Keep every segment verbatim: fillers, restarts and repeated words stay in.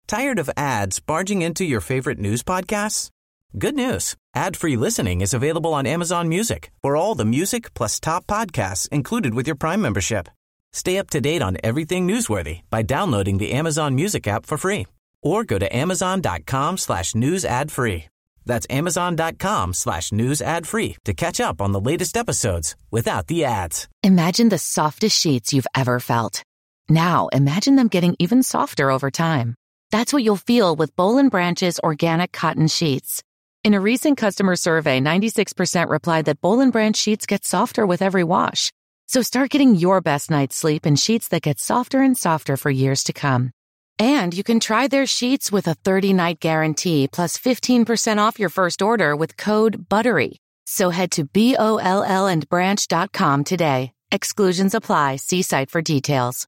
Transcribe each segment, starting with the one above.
Tired of ads barging into your favorite news podcasts? Good news. Ad-free listening is available on Amazon Music for all the music plus top podcasts included with your Prime membership. Stay up to date on everything newsworthy by downloading the Amazon Music app for free or go to amazon.com slash news ad free. That's amazon.com slash news ad free to catch up on the latest episodes without the ads. Imagine the softest sheets you've ever felt. Now imagine them getting even softer over time. That's what you'll feel with Boll and Branch's organic cotton sheets. In a recent customer survey, ninety-six percent replied that Boll and Branch sheets get softer with every wash. So start getting your best night's sleep in sheets that get softer and softer for years to come. And you can try their sheets with a thirty-night guarantee plus fifteen percent off your first order with code BUTTERY. So head to B O L L and branch dot com today. Exclusions apply. See site for details.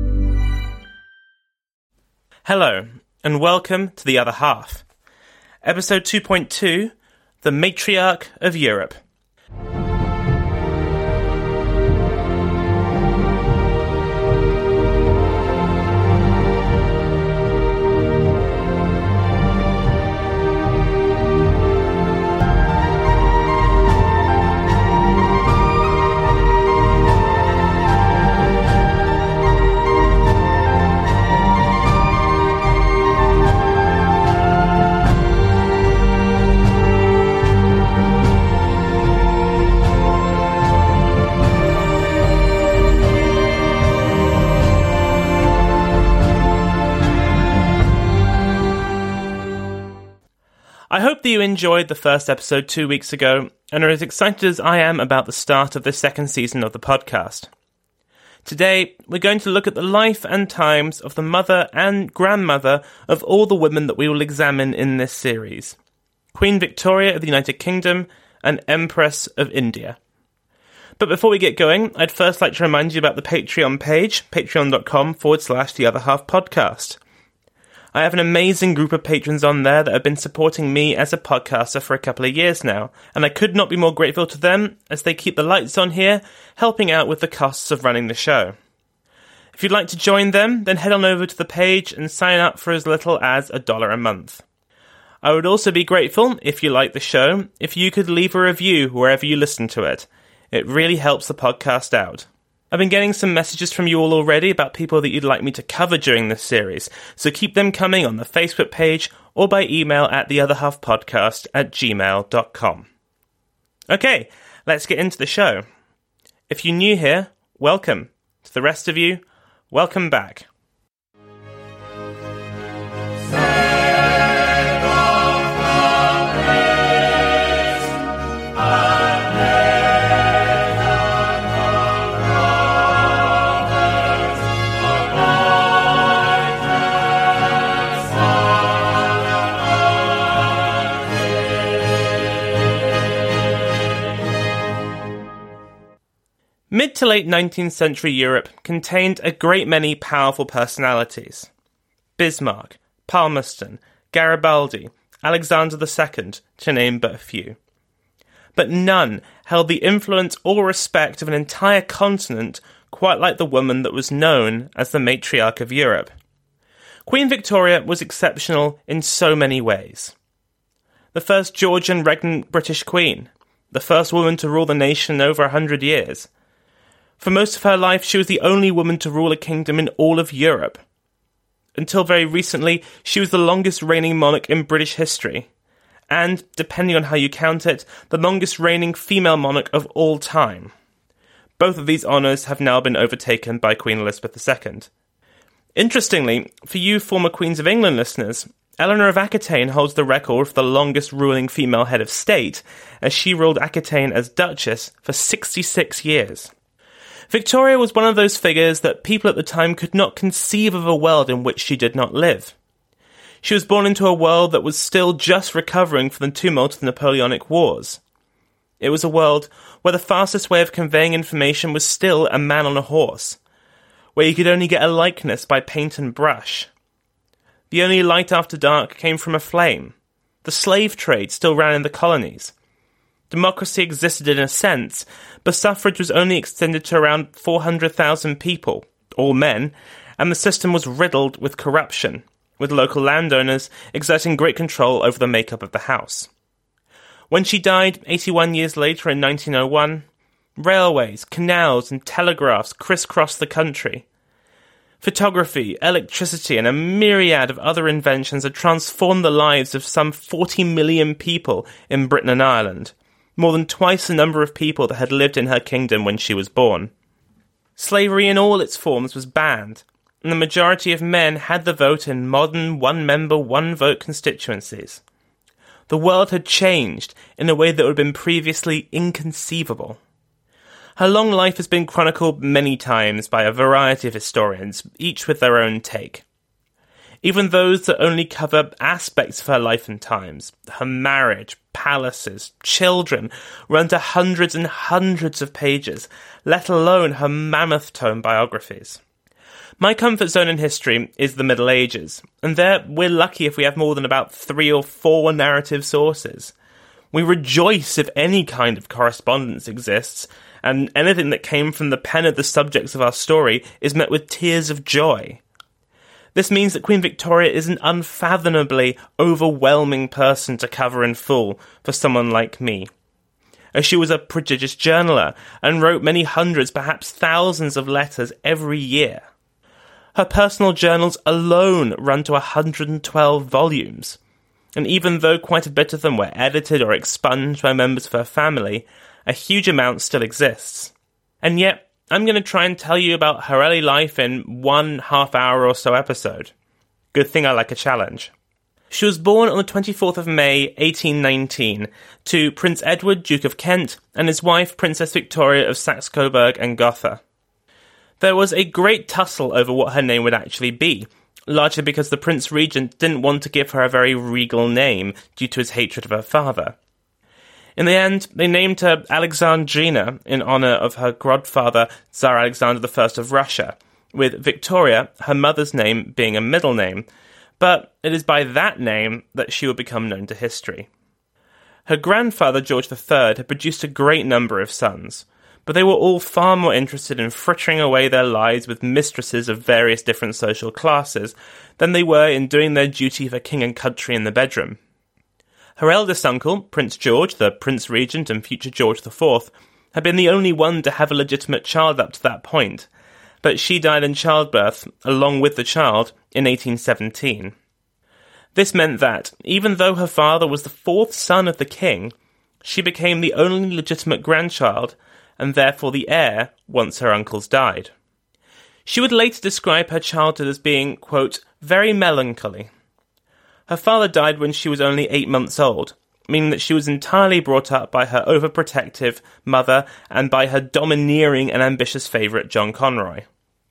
Hello, and welcome to The Other Half. Episode two point two, The Matriarch of Europe. I hope that you enjoyed the first episode two weeks ago and are as excited as I am about the start of the second season of the podcast. Today, we're going to look at the life and times of the mother and grandmother of all the women that we will examine in this series. Queen Victoria of the United Kingdom and Empress of India. But before we get going, I'd first like to remind you about the Patreon page, patreon.com forward slash the other half podcast. I have an amazing group of patrons on there that have been supporting me as a podcaster for a couple of years now, and I could not be more grateful to them as they keep the lights on here, helping out with the costs of running the show. If you'd like to join them, then head on over to the page and sign up for as little as a dollar a month. I would also be grateful, if you like the show, if you could leave a review wherever you listen to it. It really helps the podcast out. I've been getting some messages from you all already about people that you'd like me to cover during this series, so keep them coming on the Facebook page or by email at theotherhalfpodcast at gmail dot com. Okay, let's get into the show. If you're new here, welcome. To the rest of you, welcome back. Mid to late nineteenth century Europe contained a great many powerful personalities. Bismarck, Palmerston, Garibaldi, Alexander the Second, to name but a few. But none held the influence or respect of an entire continent quite like the woman that was known as the matriarch of Europe. Queen Victoria was exceptional in so many ways. The first Georgian regnant British queen, the first woman to rule the nation over a hundred years. For most of her life, she was the only woman to rule a kingdom in all of Europe. Until very recently, she was the longest reigning monarch in British history, and, depending on how you count it, the longest reigning female monarch of all time. Both of these honours have now been overtaken by Queen Elizabeth the Second. Interestingly, for you former Queens of England listeners, Eleanor of Aquitaine holds the record for the longest ruling female head of state, as she ruled Aquitaine as Duchess for sixty-six years. Victoria was one of those figures that people at the time could not conceive of a world in which she did not live. She was born into a world that was still just recovering from the tumult of the Napoleonic Wars. It was a world where the fastest way of conveying information was still a man on a horse, where you could only get a likeness by paint and brush. The only light after dark came from a flame. The slave trade still ran in the colonies. Democracy existed in a sense, but suffrage was only extended to around four hundred thousand people, all men, and the system was riddled with corruption, with local landowners exerting great control over the makeup of the house. When she died eighty-one years later in nineteen oh one, railways, canals, and telegraphs crisscrossed the country. Photography, electricity, and a myriad of other inventions had transformed the lives of some forty million people in Britain and Ireland, more than twice the number of people that had lived in her kingdom when she was born. Slavery in all its forms was banned, and the majority of men had the vote in modern one-member, one-vote constituencies. The world had changed in a way that would have been previously inconceivable. Her long life has been chronicled many times by a variety of historians, each with their own take. Even those that only cover aspects of her life and times, her marriage, palaces, children, run to hundreds and hundreds of pages, let alone her mammoth-tome biographies. My comfort zone in history is the Middle Ages, and there we're lucky if we have more than about three or four narrative sources. We rejoice if any kind of correspondence exists, and anything that came from the pen of the subjects of our story is met with tears of joy. This means that Queen Victoria is an unfathomably overwhelming person to cover in full for someone like me, as she was a prodigious journaler and wrote many hundreds, perhaps thousands of letters every year. Her personal journals alone run to one hundred twelve volumes, and even though quite a bit of them were edited or expunged by members of her family, a huge amount still exists. And yet, I'm going to try and tell you about her early life in one half-hour or so episode. Good thing I like a challenge. She was born on the twenty-fourth of May, eighteen nineteen, to Prince Edward, Duke of Kent, and his wife, Princess Victoria of Saxe-Coburg and Gotha. There was a great tussle over what her name would actually be, largely because the Prince Regent didn't want to give her a very regal name due to his hatred of her father. In the end, they named her Alexandrina in honour of her godfather, Tsar Alexander the First of Russia, with Victoria, her mother's name, being a middle name, but it is by that name that she would become known to history. Her grandfather, George the Third, had produced a great number of sons, but they were all far more interested in frittering away their lives with mistresses of various different social classes than they were in doing their duty for king and country in the bedroom. Her eldest uncle, Prince George, the Prince Regent and future George the Fourth, had been the only one to have a legitimate child up to that point, but she died in childbirth, along with the child, in eighteen seventeen. This meant that, even though her father was the fourth son of the king, she became the only legitimate grandchild, and therefore the heir once her uncles died. She would later describe her childhood as being, quote, very melancholy. Her father died when she was only eight months old, meaning that she was entirely brought up by her overprotective mother and by her domineering and ambitious favourite John Conroy.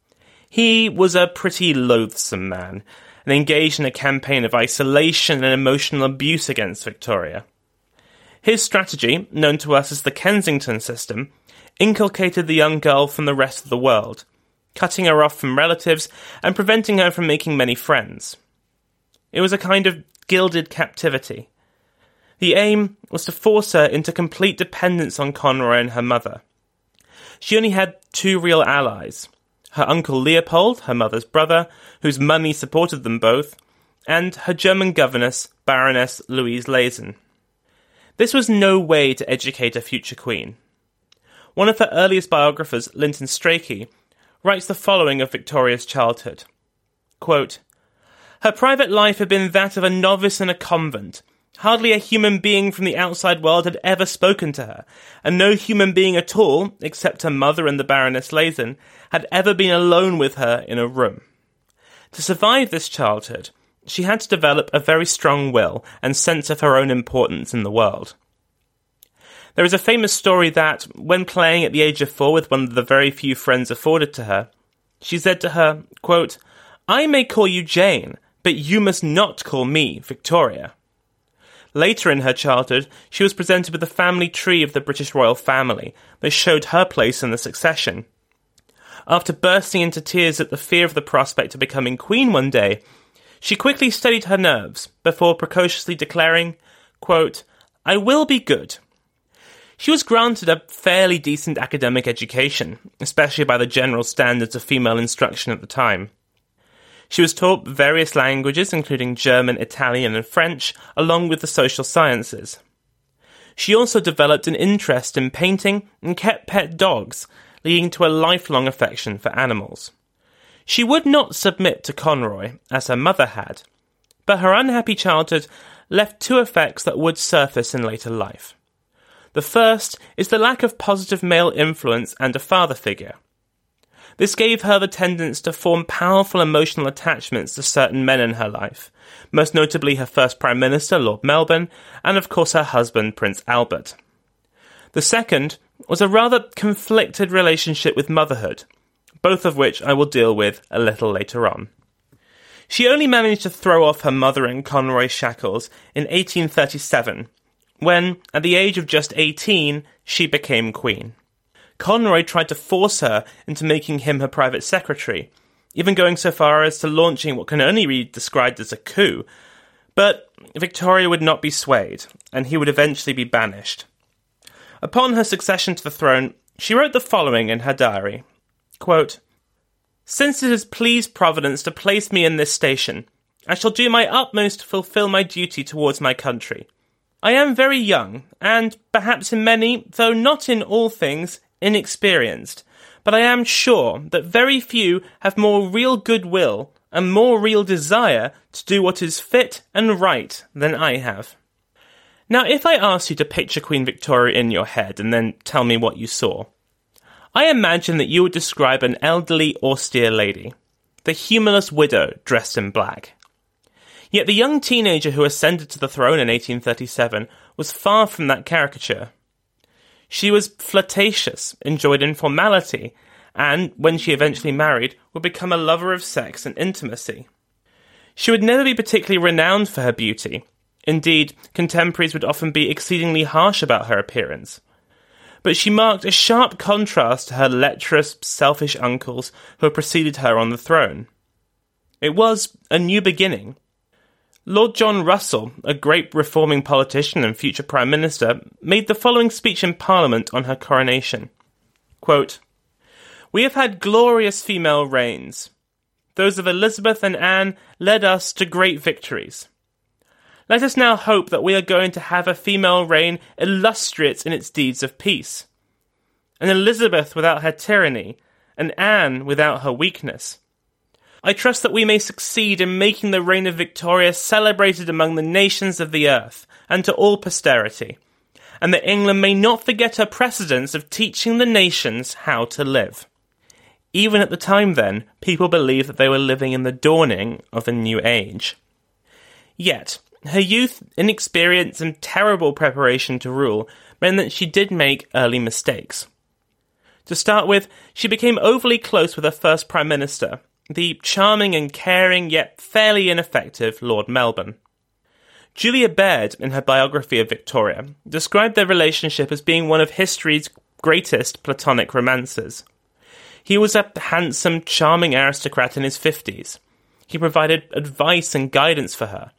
He was a pretty loathsome man, and engaged in a campaign of isolation and emotional abuse against Victoria. His strategy, known to us as the Kensington system, inculcated the young girl from the rest of the world, cutting her off from relatives and preventing her from making many friends. It was a kind of gilded captivity. The aim was to force her into complete dependence on Conroy and her mother. She only had two real allies, her uncle Leopold, her mother's brother, whose money supported them both, and her German governess, Baroness Louise Leysen. This was no way to educate a future queen. One of her earliest biographers, Linton Strachey, writes the following of Victoria's childhood. Quote, her private life had been that of a novice in a convent. Hardly a human being from the outside world had ever spoken to her, and no human being at all, except her mother and the Baroness Leysen, had ever been alone with her in a room. To survive this childhood, she had to develop a very strong will and sense of her own importance in the world. There is a famous story that, when playing at the age of four with one of the very few friends afforded to her, she said to her, quote, I may call you Jane, but you must not call me Victoria. Later in her childhood, she was presented with the family tree of the British royal family that showed her place in the succession. After bursting into tears at the fear of the prospect of becoming queen one day, she quickly steadied her nerves before precociously declaring, quote, I will be good. She was granted a fairly decent academic education, especially by the general standards of female instruction at the time. She was taught various languages, including German, Italian, and French, along with the social sciences. She also developed an interest in painting and kept pet dogs, leading to a lifelong affection for animals. She would not submit to Conroy, as her mother had, but her unhappy childhood left two effects that would surface in later life. The first is the lack of positive male influence and a father figure. This gave her the tendency to form powerful emotional attachments to certain men in her life, most notably her first Prime Minister, Lord Melbourne, and of course her husband, Prince Albert. The second was a rather conflicted relationship with motherhood, both of which I will deal with a little later on. She only managed to throw off her mother and Conroy's shackles in eighteen thirty-seven, when, at the age of just eighteen, she became queen. Conroy tried to force her into making him her private secretary, even going so far as to launching what can only be described as a coup, but Victoria would not be swayed, and he would eventually be banished. Upon her succession to the throne, she wrote the following in her diary, quote, "Since it has pleased Providence to place me in this station, I shall do my utmost to fulfil my duty towards my country. I am very young, and perhaps in many, though not in all things, inexperienced, but I am sure that very few have more real goodwill and more real desire to do what is fit and right than I have." Now, if I asked you to picture Queen Victoria in your head and then tell me what you saw, I imagine that you would describe an elderly, austere lady, the humorless widow dressed in black. Yet the young teenager who ascended to the throne in eighteen thirty-seven was far from that caricature. She was flirtatious, enjoyed informality, and, when she eventually married, would become a lover of sex and intimacy. She would never be particularly renowned for her beauty. Indeed, contemporaries would often be exceedingly harsh about her appearance. But she marked a sharp contrast to her lecherous, selfish uncles who had preceded her on the throne. It was a new beginning. Lord John Russell, a great reforming politician and future Prime Minister, made the following speech in Parliament on her coronation. Quote, "We have had glorious female reigns. Those of Elizabeth and Anne led us to great victories. Let us now hope that we are going to have a female reign illustrious in its deeds of peace. An Elizabeth without her tyranny, an Anne without her weakness. I trust that we may succeed in making the reign of Victoria celebrated among the nations of the earth and to all posterity, and that England may not forget her precedence of teaching the nations how to live." Even at the time then, people believed that they were living in the dawning of a new age. Yet, her youth, inexperience, and terrible preparation to rule meant that she did make early mistakes. To start with, she became overly close with her first Prime Minister, the charming and caring yet fairly ineffective Lord Melbourne. Julia Baird, in her biography of Victoria, described their relationship as being one of history's greatest platonic romances. He was a handsome, charming aristocrat in his fifties. He provided advice and guidance for her.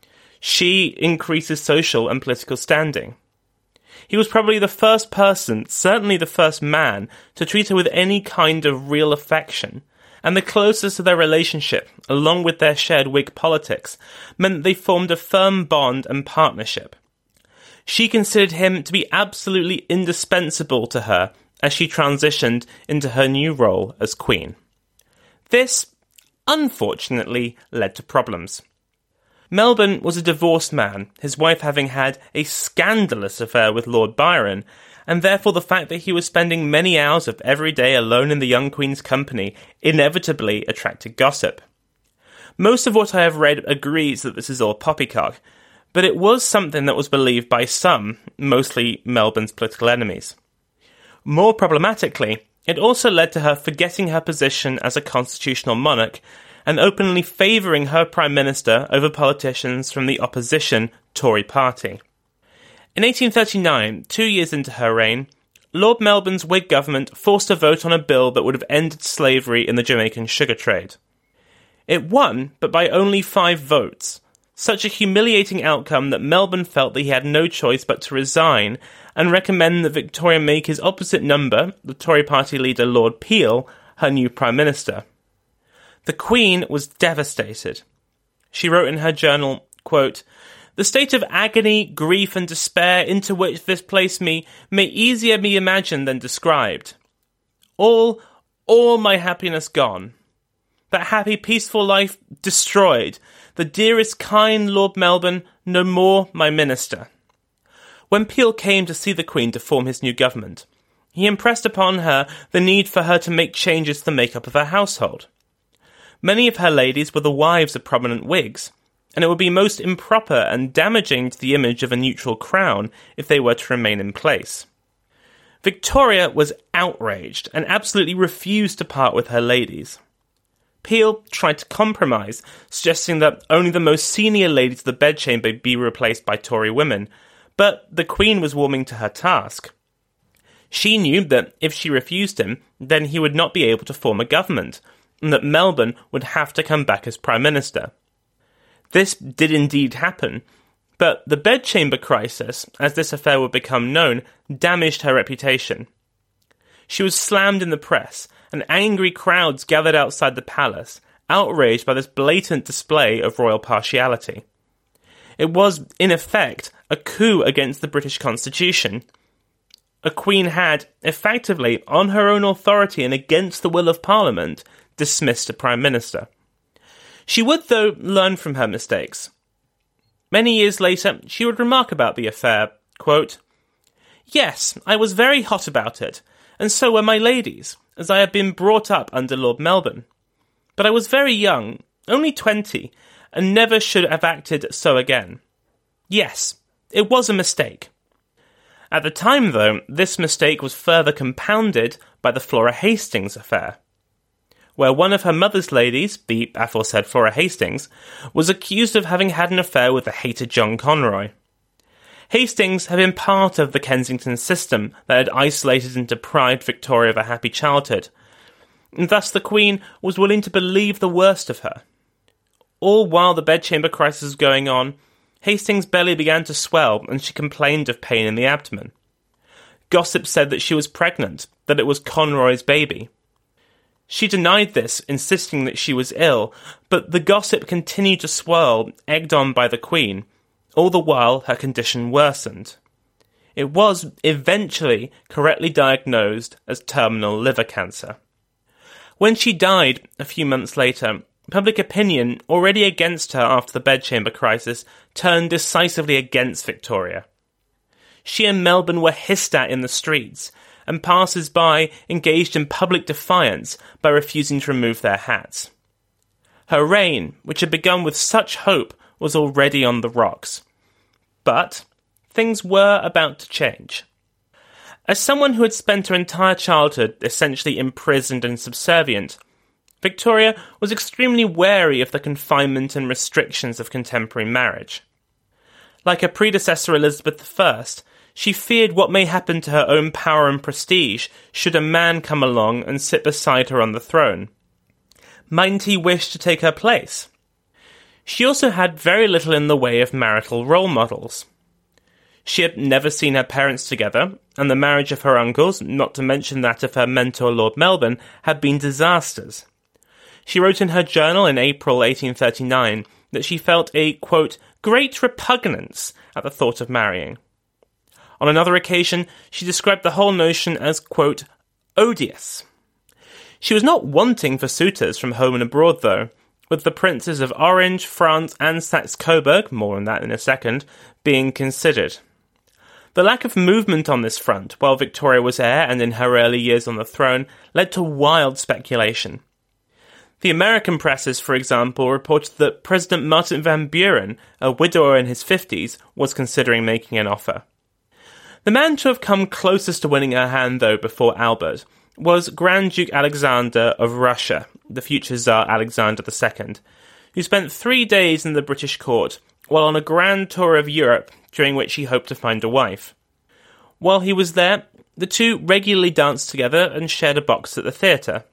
She increased his social and political standing. He was probably the first person, certainly the first man, to treat her with any kind of real affection, and the closeness of their relationship, along with their shared Whig politics, meant they formed a firm bond and partnership. She considered him to be absolutely indispensable to her as she transitioned into her new role as Queen. This, unfortunately, led to problems. Melbourne was a divorced man, his wife having had a scandalous affair with Lord Byron, and therefore the fact that he was spending many hours of every day alone in the young Queen's company inevitably attracted gossip. Most of what I have read agrees that this is all poppycock, but it was something that was believed by some, mostly Melbourne's political enemies. More problematically, it also led to her forgetting her position as a constitutional monarch and openly favouring her Prime Minister over politicians from the opposition Tory party. In eighteen thirty-nine, two years into her reign, Lord Melbourne's Whig government forced a vote on a bill that would have ended slavery in the Jamaican sugar trade. It won, but by only five votes, such a humiliating outcome that Melbourne felt that he had no choice but to resign and recommend that Victoria make his opposite number, the Tory party leader Lord Peel, her new Prime Minister. The Queen was devastated. She wrote in her journal, quote, "The state of agony, grief and despair into which this placed me may easier be imagined than described. All, all my happiness gone. That happy, peaceful life destroyed. The dearest, kind Lord Melbourne, no more my minister." When Peel came to see the Queen to form his new government, he impressed upon her the need for her to make changes to the makeup of her household. Many of her ladies were the wives of prominent Whigs, and it would be most improper and damaging to the image of a neutral crown if they were to remain in place. Victoria was outraged and absolutely refused to part with her ladies. Peel tried to compromise, suggesting that only the most senior ladies of the bedchamber be replaced by Tory women, but the Queen was warming to her task. She knew that if she refused him, then he would not be able to form a government, and that Melbourne would have to come back as Prime Minister. This did indeed happen, but the bedchamber crisis, as this affair would become known, damaged her reputation. She was slammed in the press, and angry crowds gathered outside the palace, outraged by this blatant display of royal partiality. It was, in effect, a coup against the British Constitution. A Queen had, effectively, on her own authority and against the will of Parliament, dismissed a Prime Minister. She would, though, learn from her mistakes. Many years later, she would remark about the affair, quote, "Yes, I was very hot about it, and so were my ladies, as I had been brought up under Lord Melbourne. But I was very young, only twenty, and never should have acted so again. Yes, it was a mistake." At the time, though, this mistake was further compounded by the Flora Hastings affair, where one of her mother's ladies, the aforesaid Flora Hastings, was accused of having had an affair with the hated John Conroy. Hastings had been part of the Kensington system that had isolated and deprived Victoria of a happy childhood, and thus the Queen was willing to believe the worst of her. All while the bedchamber crisis was going on, Hastings' belly began to swell and she complained of pain in the abdomen. Gossip said that she was pregnant, that it was Conroy's baby. She denied this, insisting that she was ill, but the gossip continued to swirl, egged on by the Queen. All the while, her condition worsened. It was eventually correctly diagnosed as terminal liver cancer. When she died a few months later, public opinion, already against her after the bedchamber crisis, turned decisively against Victoria. She and Melbourne were hissed at in the streets, and passers-by engaged in public defiance by refusing to remove their hats. Her reign, which had begun with such hope, was already on the rocks. But things were about to change. As someone who had spent her entire childhood essentially imprisoned and subservient, Victoria was extremely wary of the confinement and restrictions of contemporary marriage. Like her predecessor Elizabeth the First, she feared what may happen to her own power and prestige should a man come along and sit beside her on the throne. Mightn't he wish to take her place? She also had very little in the way of marital role models. She had never seen her parents together, and the marriage of her uncles, not to mention that of her mentor Lord Melbourne, had been disasters. She wrote in her journal in April eighteen thirty-nine that she felt a, quote, great repugnance at the thought of marrying. On another occasion, she described the whole notion as, quote, odious. She was not wanting for suitors from home and abroad, though, with the princes of Orange, France, and Saxe-Coburg, more on that in a second, being considered. The lack of movement on this front, while Victoria was heir and in her early years on the throne, led to wild speculation. The American presses, for example, reported that President Martin Van Buren, a widower in his fifties, was considering making an offer. The man to have come closest to winning her hand, though, before Albert, was Grand Duke Alexander of Russia, the future Tsar Alexander the Second, who spent three days in the British court, while on a grand tour of Europe, during which he hoped to find a wife. While he was there, the two regularly danced together and shared a box at the theatre.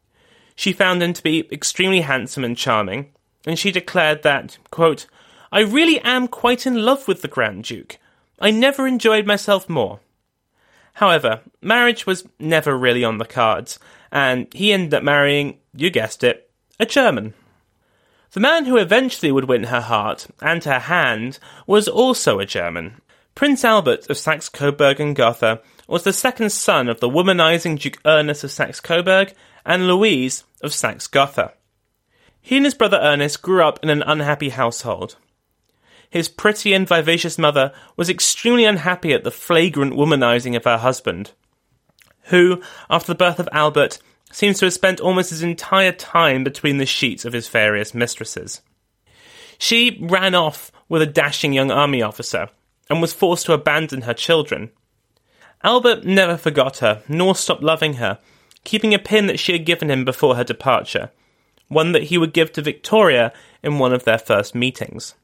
She found him to be extremely handsome and charming, and she declared that, quote, I really am quite in love with the Grand Duke. I never enjoyed myself more. However, marriage was never really on the cards, and he ended up marrying, you guessed it, a German. The man who eventually would win her heart and her hand was also a German. Prince Albert of Saxe-Coburg and Gotha was the second son of the womanizing Duke Ernest of Saxe-Coburg and Louise of Saxe-Gotha. He and his brother Ernest grew up in an unhappy household. His pretty and vivacious mother was extremely unhappy at the flagrant womanizing of her husband, who, after the birth of Albert, seems to have spent almost his entire time between the sheets of his various mistresses. She ran off with a dashing young army officer and was forced to abandon her children. Albert never forgot her, nor stopped loving her, keeping a pin that she had given him before her departure, one that he would give to Victoria in one of their first meetings.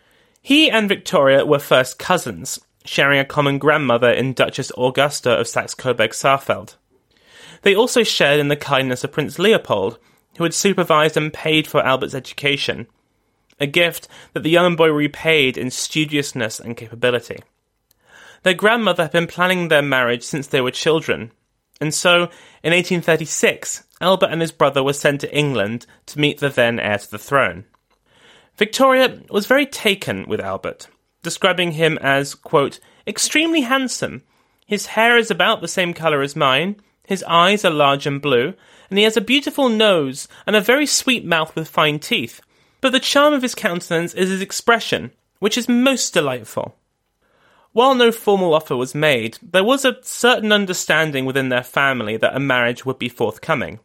He and Victoria were first cousins, sharing a common grandmother in Duchess Augusta of Saxe-Coburg-Saalfeld. They also shared in the kindness of Prince Leopold, who had supervised and paid for Albert's education, a gift that the young boy repaid in studiousness and capability. Their grandmother had been planning their marriage since they were children, and so, in eighteen thirty-six, Albert and his brother were sent to England to meet the then heir to the throne. Victoria was very taken with Albert, describing him as, quote, extremely handsome. His hair is about the same colour as mine, his eyes are large and blue, and he has a beautiful nose and a very sweet mouth with fine teeth. But the charm of his countenance is his expression, which is most delightful. While no formal offer was made, there was a certain understanding within their family that a marriage would be forthcoming.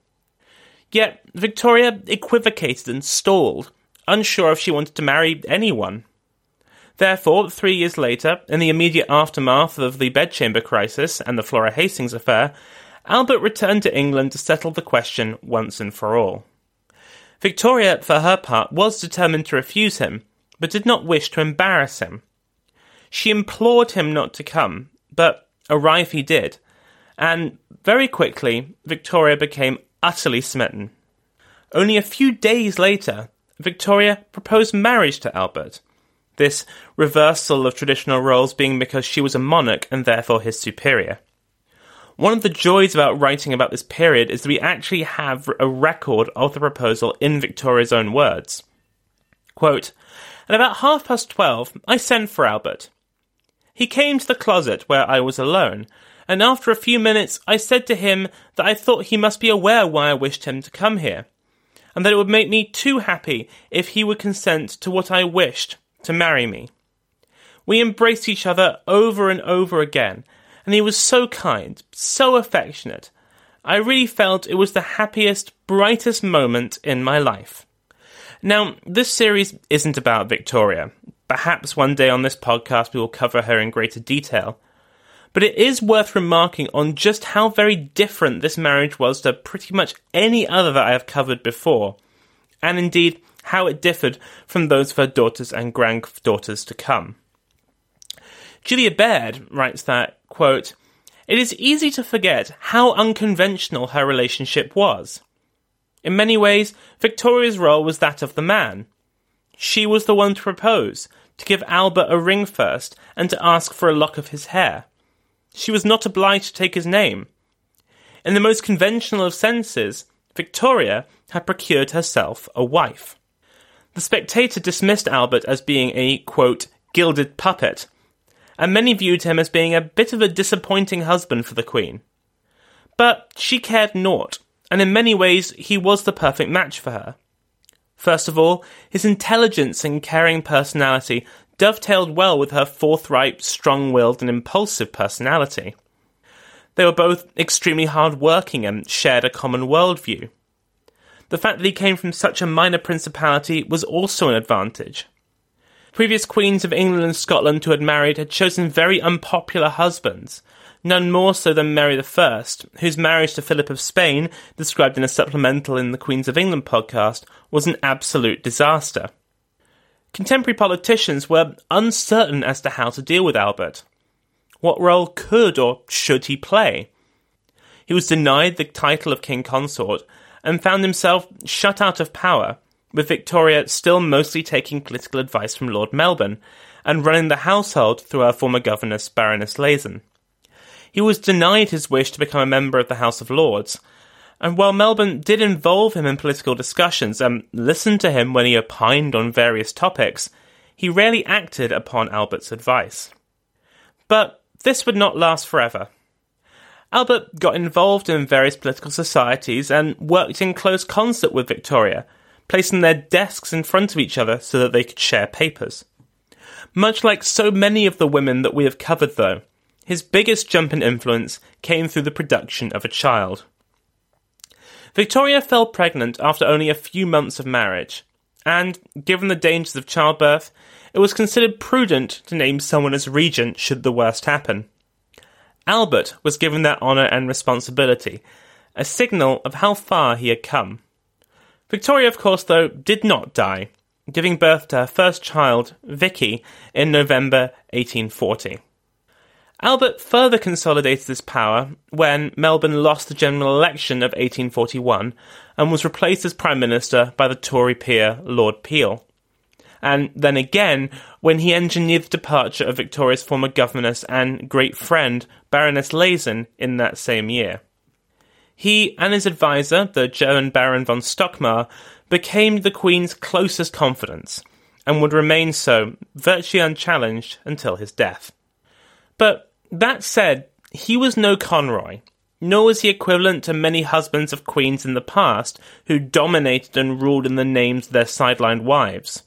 Yet Victoria equivocated and stalled, unsure if she wanted to marry anyone. Therefore, three years later, in the immediate aftermath of the bedchamber crisis and the Flora Hastings affair, Albert returned to England to settle the question once and for all. Victoria, for her part, was determined to refuse him, but did not wish to embarrass him. She implored him not to come, but arrive he did, and very quickly Victoria became utterly smitten. Only a few days later, Victoria proposed marriage to Albert, this reversal of traditional roles being because she was a monarch and therefore his superior. One of the joys about writing about this period is that we actually have a record of the proposal in Victoria's own words. Quote, at about half past twelve, I sent for Albert. He came to the closet where I was alone, and after a few minutes I said to him that I thought he must be aware why I wished him to come here, and that it would make me too happy if he would consent to what I wished, to marry me. We embraced each other over and over again, and he was so kind, so affectionate. I really felt it was the happiest, brightest moment in my life. Now, this series isn't about Victoria. Perhaps one day on this podcast we will cover her in greater detail. But it is worth remarking on just how very different this marriage was to pretty much any other that I have covered before, and indeed how it differed from those of her daughters and granddaughters to come. Julia Baird writes that, quote, it is easy to forget how unconventional her relationship was. In many ways, Victoria's role was that of the man. She was the one to propose, to give Albert a ring first, and to ask for a lock of his hair. She was not obliged to take his name. In the most conventional of senses, Victoria had procured herself a wife. The Spectator dismissed Albert as being a, quote, gilded puppet, and many viewed him as being a bit of a disappointing husband for the Queen. But she cared naught, and in many ways he was the perfect match for her. First of all, his intelligence and caring personality dovetailed well with her forthright, strong-willed and impulsive personality. They were both extremely hard-working and shared a common worldview. The fact that he came from such a minor principality was also an advantage. Previous queens of England and Scotland who had married had chosen very unpopular husbands, none more so than Mary the First, whose marriage to Philip of Spain, described in a supplemental in the Queens of England podcast, was an absolute disaster. Contemporary politicians were uncertain as to how to deal with Albert. What role could or should he play? He was denied the title of King Consort and found himself shut out of power, with Victoria still mostly taking political advice from Lord Melbourne and running the household through her former governess Baroness Lazen. He was denied his wish to become a member of the House of Lords, And while Melbourne did involve him in political discussions and listened to him when he opined on various topics, he rarely acted upon Albert's advice. But this would not last forever. Albert got involved in various political societies and worked in close concert with Victoria, placing their desks in front of each other so that they could share papers. Much like so many of the women that we have covered, though, his biggest jump in influence came through the production of a child. Victoria fell pregnant after only a few months of marriage, and, given the dangers of childbirth, it was considered prudent to name someone as regent should the worst happen. Albert was given that honour and responsibility, a signal of how far he had come. Victoria, of course, though, did not die, giving birth to her first child, Vicky, in November eighteen forty. Albert further consolidated his power when Melbourne lost the general election of eighteen forty-one and was replaced as Prime Minister by the Tory peer Lord Peel. And then again when he engineered the departure of Victoria's former governess and great friend, Baroness Leysen, in that same year. He and his advisor, the German Baron von Stockmar, became the Queen's closest confidants, and would remain so, virtually unchallenged, until his death. But that said, he was no Conroy, nor was he equivalent to many husbands of queens in the past who dominated and ruled in the names of their sidelined wives.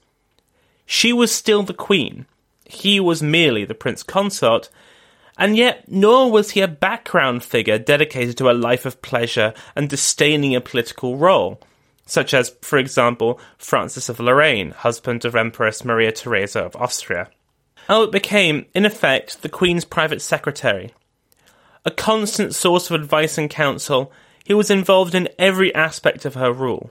She was still the Queen, he was merely the Prince Consort, and yet nor was he a background figure dedicated to a life of pleasure and disdaining a political role, such as, for example, Francis of Lorraine, husband of Empress Maria Theresa of Austria. Albert became, in effect, the Queen's private secretary. A constant source of advice and counsel, he was involved in every aspect of her rule.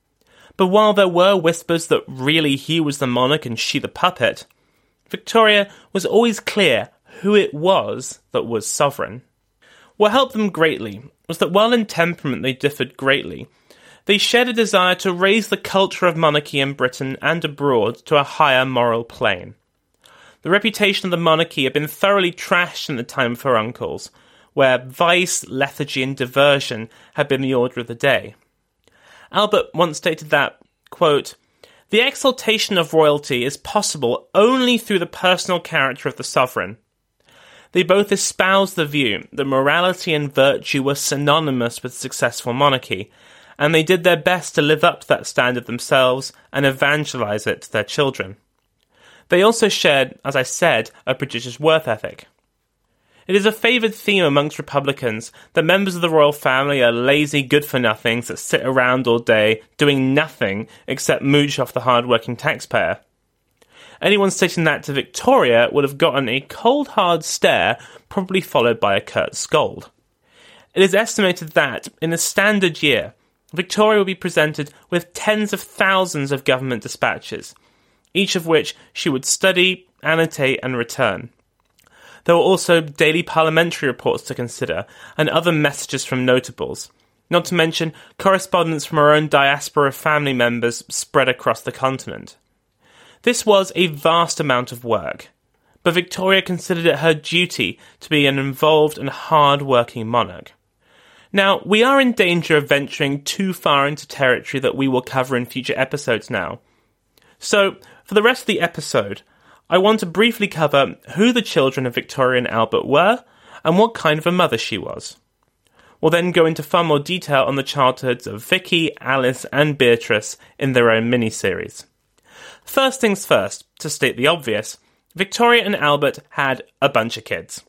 But while there were whispers that really he was the monarch and she the puppet, Victoria was always clear who it was that was sovereign. What helped them greatly was that while in temperament they differed greatly, they shared a desire to raise the culture of monarchy in Britain and abroad to a higher moral plane. The reputation of the monarchy had been thoroughly trashed in the time of her uncles, where vice, lethargy and diversion had been the order of the day. Albert once stated that, quote, "The exaltation of royalty is possible only through the personal character of the sovereign." They both espoused the view that morality and virtue were synonymous with successful monarchy, and they did their best to live up to that standard themselves and evangelize it to their children. They also shared, as I said, a prodigious work ethic. It is a favoured theme amongst Republicans that members of the royal family are lazy good-for-nothings that sit around all day doing nothing except mooch off the hard-working taxpayer. Anyone stating that to Victoria would have gotten a cold, hard stare, probably followed by a curt scold. It is estimated that, in a standard year, Victoria would be presented with tens of thousands of government dispatches, each of which she would study, annotate and return. There were also daily parliamentary reports to consider, and other messages from notables, not to mention correspondence from her own diaspora of family members spread across the continent. This was a vast amount of work, but Victoria considered it her duty to be an involved and hard-working monarch. Now, we are in danger of venturing too far into territory that we will cover in future episodes now. So, for the rest of the episode, I want to briefly cover who the children of Victoria and Albert were, and what kind of a mother she was. We'll then go into far more detail on the childhoods of Vicky, Alice, and Beatrice in their own mini-series. First things first, to state the obvious, Victoria and Albert had a bunch of kids.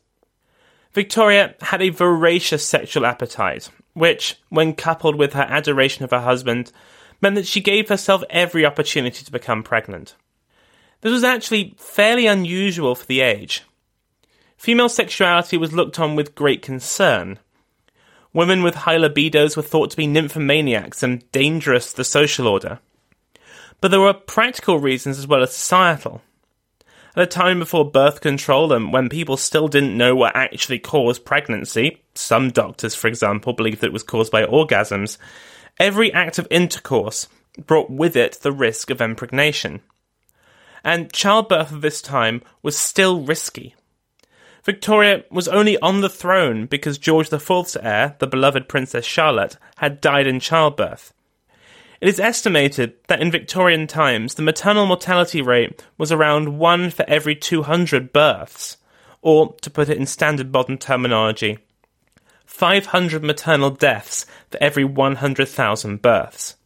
Victoria had a voracious sexual appetite, which, when coupled with her adoration of her husband, meant that she gave herself every opportunity to become pregnant. This was actually fairly unusual for the age. Female sexuality was looked on with great concern. Women with high libidos were thought to be nymphomaniacs and dangerous to the social order. But there were practical reasons as well as societal. At a time before birth control and when people still didn't know what actually caused pregnancy, some doctors, for example, believed that it was caused by orgasms, every act of intercourse brought with it the risk of impregnation. And childbirth at this time was still risky. Victoria was only on the throne because George the Fourth's heir, the beloved Princess Charlotte, had died in childbirth. It is estimated that in Victorian times the maternal mortality rate was around one for every two hundred births, or, to put it in standard modern terminology, five hundred maternal deaths for every one hundred thousand births.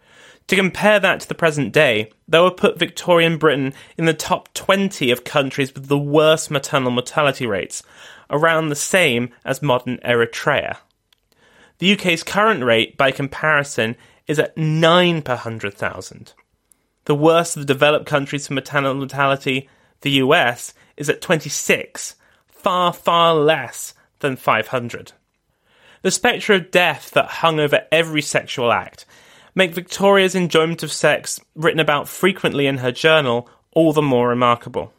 To compare that to the present day, that would put Victorian Britain in the top twenty of countries with the worst maternal mortality rates, around the same as modern Eritrea. The U K's current rate, by comparison, is at nine per one hundred thousand. The worst of the developed countries for maternal mortality, the U S, is at twenty-six, far, far less than five hundred. The spectre of death that hung over every sexual act make Victoria's enjoyment of sex, written about frequently in her journal, all the more remarkable.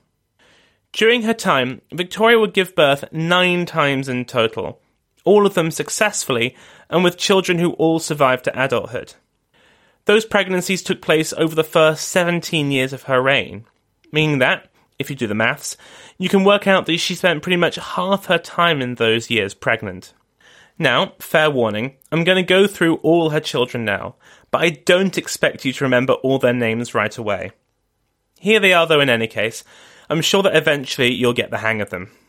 During her time, Victoria would give birth nine times in total, all of them successfully, and with children who all survived to adulthood. Those pregnancies took place over the first seventeen years of her reign, meaning that, if you do the maths, you can work out that she spent pretty much half her time in those years pregnant. Now, fair warning, I'm going to go through all her children now, but I don't expect you to remember all their names right away. Here they are though in any case. I'm sure that eventually you'll get the hang of them.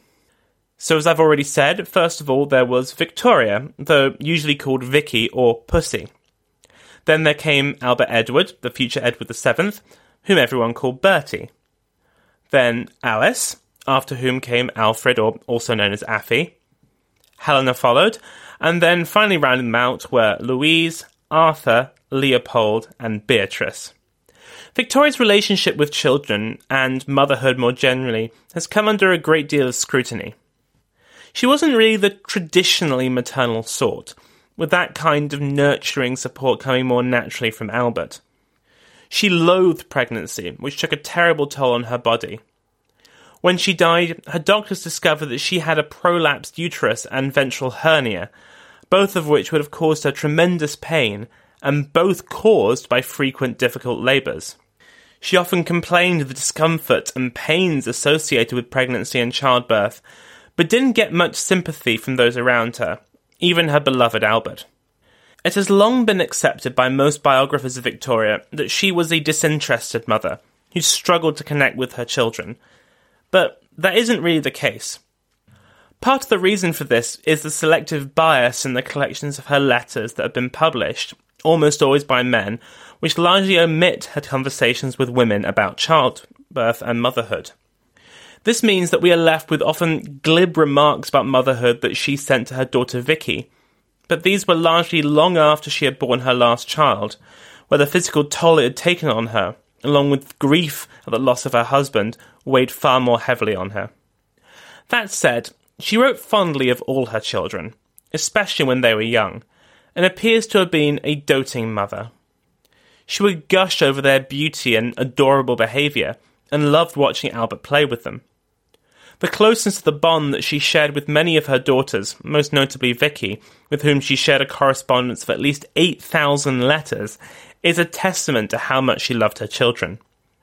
So as I've already said, first of all there was Victoria, though usually called Vicky or Pussy. Then there came Albert Edward, the future Edward the Seventh, whom everyone called Bertie. Then Alice, after whom came Alfred, or also known as Affy. Helena followed, and then finally rounding them out were Louise, Arthur, Leopold, and Beatrice. Victoria's relationship with children, and motherhood more generally, has come under a great deal of scrutiny. She wasn't really the traditionally maternal sort, with that kind of nurturing support coming more naturally from Albert. She loathed pregnancy, which took a terrible toll on her body. When she died, her doctors discovered that she had a prolapsed uterus and ventral hernia, both of which would have caused her tremendous pain, and both caused by frequent difficult labours. She often complained of the discomfort and pains associated with pregnancy and childbirth, but didn't get much sympathy from those around her, even her beloved Albert. It has long been accepted by most biographers of Victoria that she was a disinterested mother, who struggled to connect with her children. But that isn't really the case. Part of the reason for this is the selective bias in the collections of her letters that have been published, almost always by men, which largely omit her conversations with women about childbirth and motherhood. This means that we are left with often glib remarks about motherhood that she sent to her daughter Vicky, but these were largely long after she had borne her last child, where the physical toll it had taken on her, along with grief at the loss of her husband, weighed far more heavily on her. That said, she wrote fondly of all her children, especially when they were young, and appears to have been a doting mother. She would gush over their beauty and adorable behaviour, and loved watching Albert play with them. The closeness of the bond that she shared with many of her daughters, most notably Vicky, with whom she shared a correspondence of at least eight thousand letters, is a testament to how much she loved her children.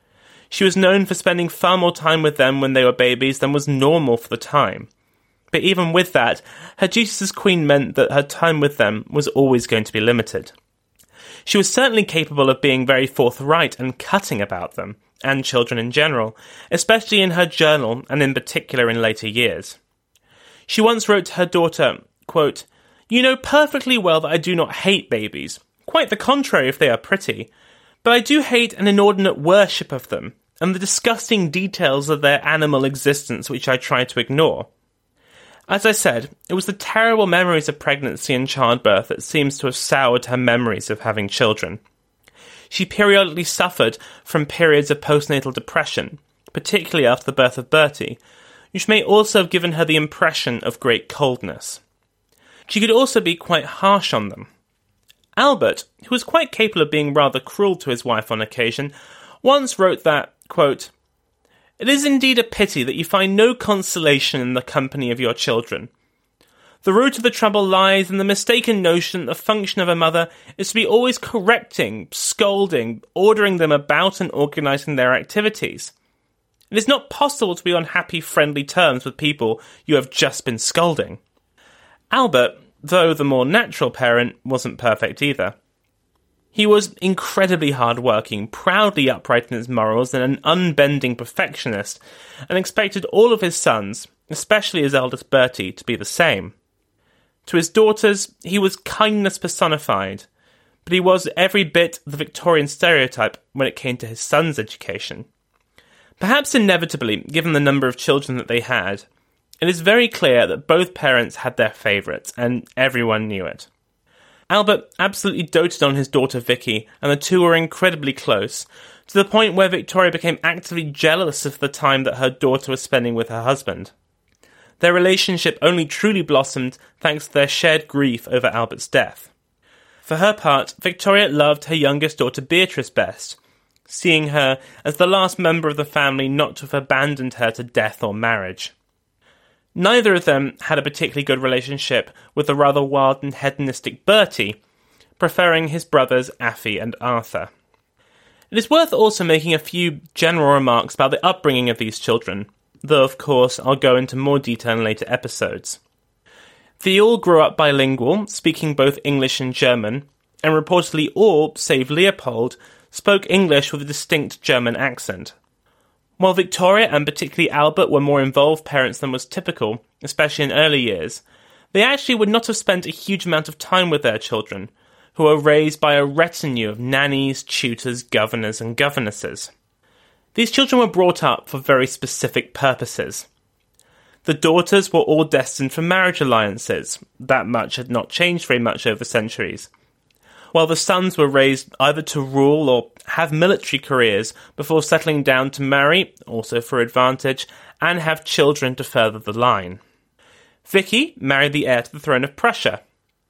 She was known for spending far more time with them when they were babies than was normal for the time. But even with that, her duties as queen meant that her time with them was always going to be limited. She was certainly capable of being very forthright and cutting about them, and children in general, especially in her journal and in particular in later years. She once wrote to her daughter, quote, "You know perfectly well that I do not hate babies, quite the contrary if they are pretty, but I do hate an inordinate worship of them, and the disgusting details of their animal existence which I try to ignore." As I said, it was the terrible memories of pregnancy and childbirth that seems to have soured her memories of having children. She periodically suffered from periods of postnatal depression, particularly after the birth of Bertie, which may also have given her the impression of great coldness. She could also be quite harsh on them. Albert, who was quite capable of being rather cruel to his wife on occasion, once wrote that, quote, "It is indeed a pity that you find no consolation in the company of your children. The root of the trouble lies in the mistaken notion that the function of a mother is to be always correcting, scolding, ordering them about and organising their activities. It is not possible to be on happy, friendly terms with people you have just been scolding. Albert, though the more natural parent, wasn't perfect either. He was incredibly hard-working, proudly upright in his morals, and an unbending perfectionist, and expected all of his sons, especially his eldest Bertie, to be the same. To his daughters, he was kindness personified, but he was every bit the Victorian stereotype when it came to his son's education. Perhaps inevitably, given the number of children that they had, it is very clear that both parents had their favourites, and everyone knew it. Albert absolutely doted on his daughter Vicky, and the two were incredibly close, to the point where Victoria became actively jealous of the time that her daughter was spending with her husband. Their relationship only truly blossomed thanks to their shared grief over Albert's death. For her part, Victoria loved her youngest daughter Beatrice best, seeing her as the last member of the family not to have abandoned her to death or marriage. Neither of them had a particularly good relationship with the rather wild and hedonistic Bertie, preferring his brothers Affy and Arthur. It is worth also making a few general remarks about the upbringing of these children, though of course I'll go into more detail in later episodes. They all grew up bilingual, speaking both English and German, and reportedly all, save Leopold, spoke English with a distinct German accent. While Victoria and particularly Albert were more involved parents than was typical, especially in early years, they actually would not have spent a huge amount of time with their children, who were raised by a retinue of nannies, tutors, governors and governesses. These children were brought up for very specific purposes. The daughters were all destined for marriage alliances. That much had not changed very much over centuries. While the sons were raised either to rule or have military careers before settling down to marry, also for advantage, and have children to further the line. Vicky married the heir to the throne of Prussia.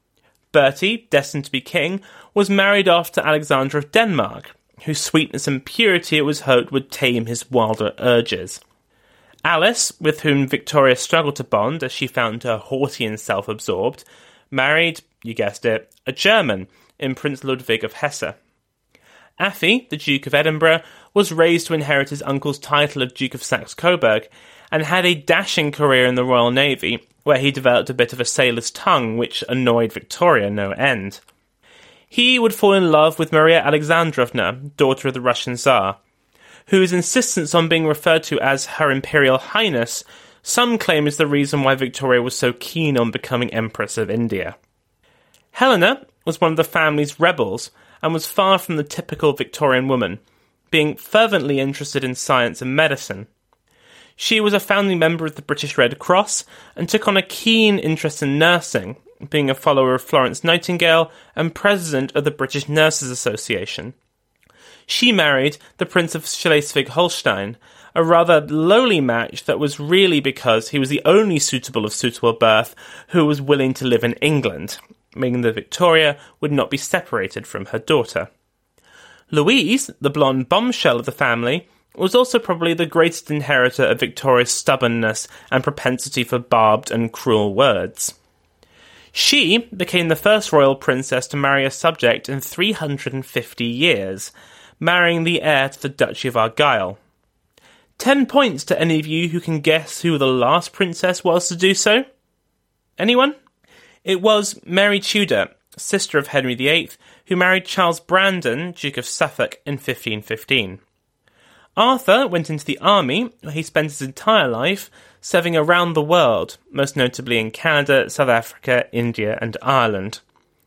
Bertie, destined to be king, was married off to Alexander of Denmark, whose sweetness and purity it was hoped would tame his wilder urges. Alice, with whom Victoria struggled to bond as she found her haughty and self-absorbed, married, you guessed it, a German, in Prince Ludwig of Hesse. Affy, the Duke of Edinburgh, was raised to inherit his uncle's title of Duke of Saxe-Coburg, and had a dashing career in the Royal Navy, where he developed a bit of a sailor's tongue, which annoyed Victoria no end. He would fall in love with Maria Alexandrovna, daughter of the Russian Tsar, whose insistence on being referred to as Her Imperial Highness some claim is the reason why Victoria was so keen on becoming Empress of India. Helena was one of the family's rebels, and was far from the typical Victorian woman, being fervently interested in science and medicine. She was a founding member of the British Red Cross, and took on a keen interest in nursing, being a follower of Florence Nightingale and president of the British Nurses Association. She married the Prince of Schleswig-Holstein, a rather lowly match that was really because he was the only suitable of suitable birth who was willing to live in England, meaning that Victoria would not be separated from her daughter. Louise, the blonde bombshell of the family, was also probably the greatest inheritor of Victoria's stubbornness and propensity for barbed and cruel words. She became the first royal princess to marry a subject in three hundred fifty years, marrying the heir to the Duchy of Argyll. Ten points to any of you who can guess who the last princess was to do so? Anyone? It was Mary Tudor, sister of Henry the Eighth, who married Charles Brandon, Duke of Suffolk, in fifteen fifteen. Arthur went into the army, where he spent his entire life serving around the world, most notably in Canada, South Africa, India and Ireland.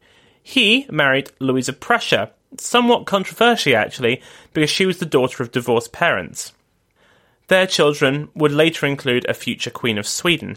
He married Louise of Prussia, somewhat controversially actually, because she was the daughter of divorced parents. Their children would later include a future Queen of Sweden.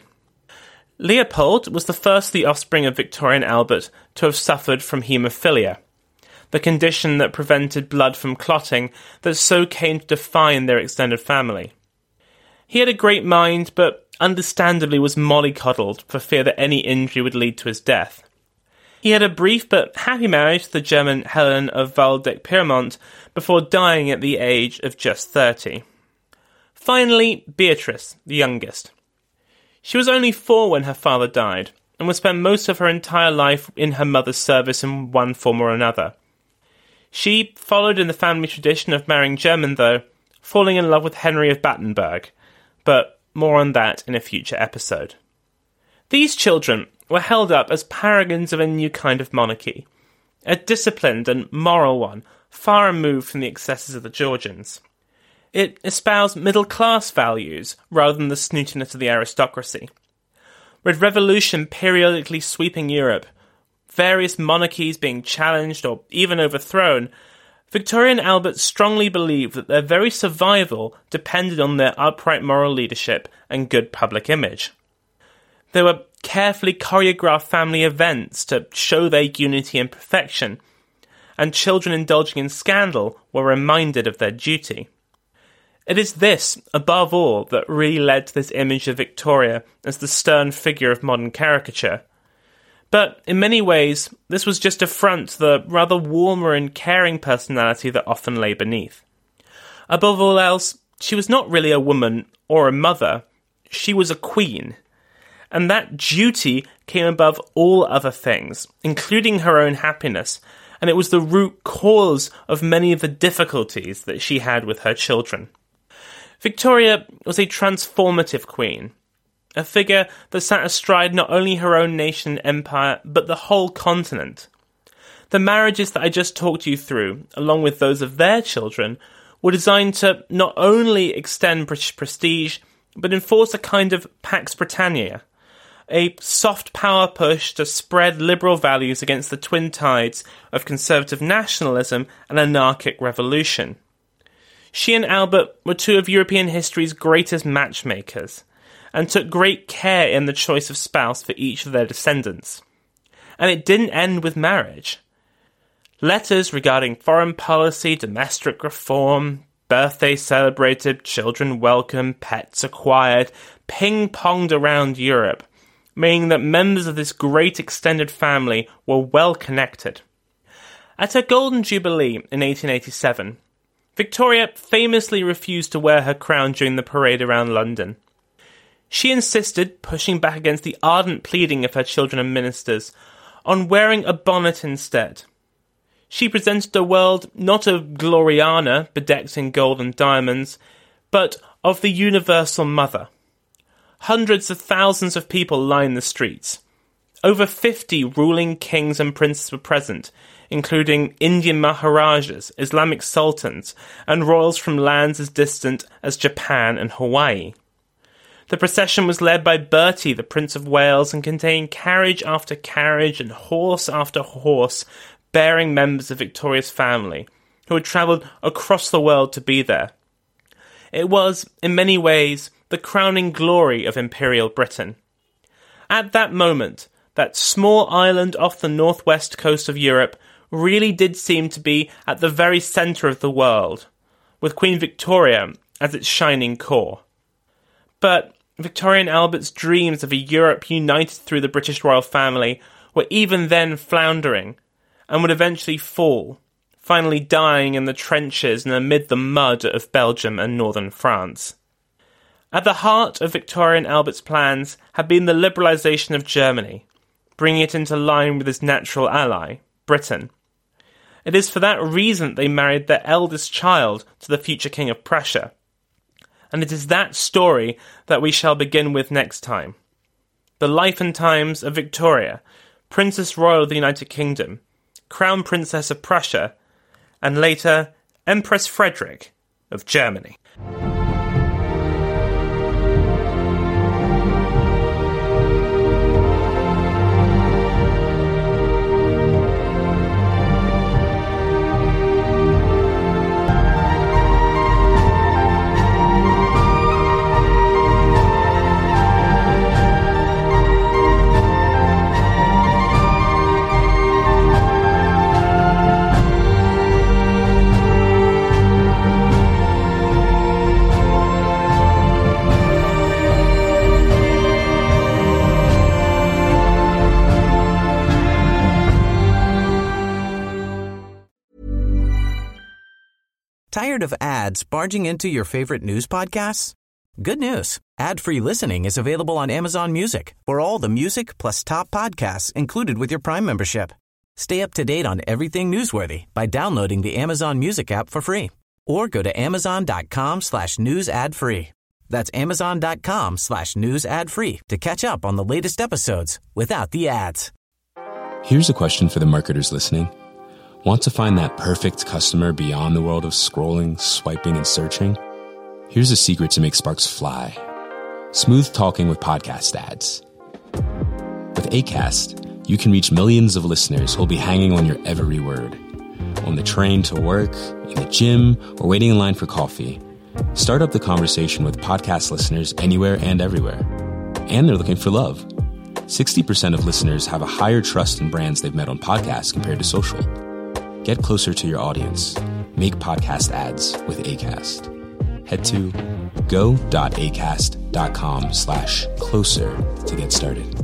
Leopold was the first of the offspring of Victoria and Albert to have suffered from haemophilia, the condition that prevented blood from clotting that so came to define their extended family. He had a great mind, but understandably was mollycoddled for fear that any injury would lead to his death. He had a brief but happy marriage to the German Helen of Waldeck-Pyrmont before dying at the age of just thirty. Finally, Beatrice, the youngest. She was only four when her father died, and would spend most of her entire life in her mother's service in one form or another. She followed in the family tradition of marrying German, though, falling in love with Henry of Battenberg, but more on that in a future episode. These children were held up as paragons of a new kind of monarchy, a disciplined and moral one, far removed from the excesses of the Georgians. It espoused middle-class values rather than the snootiness of the aristocracy. With revolution periodically sweeping Europe, various monarchies being challenged or even overthrown, Victoria and Albert strongly believed that their very survival depended on their upright moral leadership and good public image. There were carefully choreographed family events to show their unity and perfection, and children indulging in scandal were reminded of their duty. It is this, above all, that really led to this image of Victoria as the stern figure of modern caricature. But in many ways, this was just a front to the rather warmer and caring personality that often lay beneath. Above all else, she was not really a woman or a mother, she was a queen. And that duty came above all other things, including her own happiness, and it was the root cause of many of the difficulties that she had with her children. Victoria was a transformative queen, a figure that sat astride not only her own nation and empire, but the whole continent. The marriages that I just talked you through, along with those of their children, were designed to not only extend British prestige, but enforce a kind of Pax Britannia, a soft power push to spread liberal values against the twin tides of conservative nationalism and anarchic revolution. She and Albert were two of European history's greatest matchmakers, and took great care in the choice of spouse for each of their descendants. And it didn't end with marriage. Letters regarding foreign policy, domestic reform, birthdays celebrated, children welcomed, pets acquired, ping-ponged around Europe, meaning that members of this great extended family were well connected. At her Golden Jubilee in eighteen eighty-seven, Victoria famously refused to wear her crown during the parade around London. She insisted, pushing back against the ardent pleading of her children and ministers, on wearing a bonnet instead. She presented the world not of Gloriana, bedecked in gold and diamonds, but of the Universal Mother. Hundreds of thousands of people lined the streets. Over fifty ruling kings and princes were present, including Indian Maharajas, Islamic sultans, and royals from lands as distant as Japan and Hawaii. The procession was led by Bertie, the Prince of Wales, and contained carriage after carriage and horse after horse, bearing members of Victoria's family, who had travelled across the world to be there. It was, in many ways, the crowning glory of Imperial Britain. At that moment, that small island off the northwest coast of Europe really did seem to be at the very centre of the world, with Queen Victoria as its shining core. But Victoria and Albert's dreams of a Europe united through the British royal family were even then floundering, and would eventually fall, finally dying in the trenches and amid the mud of Belgium and northern France. At the heart of Victoria and Albert's plans had been the liberalisation of Germany, bringing it into line with its natural ally, Britain. It is for that reason that they married their eldest child to the future King of Prussia. And it is that story that we shall begin with next time. The life and times of Victoria, Princess Royal of the United Kingdom, Crown Princess of Prussia, and later Empress Frederick of Germany. Tired of ads barging into your favorite news podcasts? Good news. Ad-free listening is available on Amazon Music for all the music plus top podcasts included with your Prime membership. Stay up to date on everything newsworthy by downloading the Amazon Music app for free or go to amazon.com slash news ad free. That's amazon.com slash news ad free to catch up on the latest episodes without the ads. Here's a question for the marketers listening. Want to find that perfect customer beyond the world of scrolling, swiping, and searching? Here's a secret to make sparks fly. Smooth talking with podcast ads. With Acast, you can reach millions of listeners who'll be hanging on your every word. On the train to work, in the gym, or waiting in line for coffee. Start up the conversation with podcast listeners anywhere and everywhere. And they're looking for love. sixty percent of listeners have a higher trust in brands they've met on podcasts compared to social. Get closer to your audience. Make podcast ads with Acast. Head to go.acast.com slash closer to get started.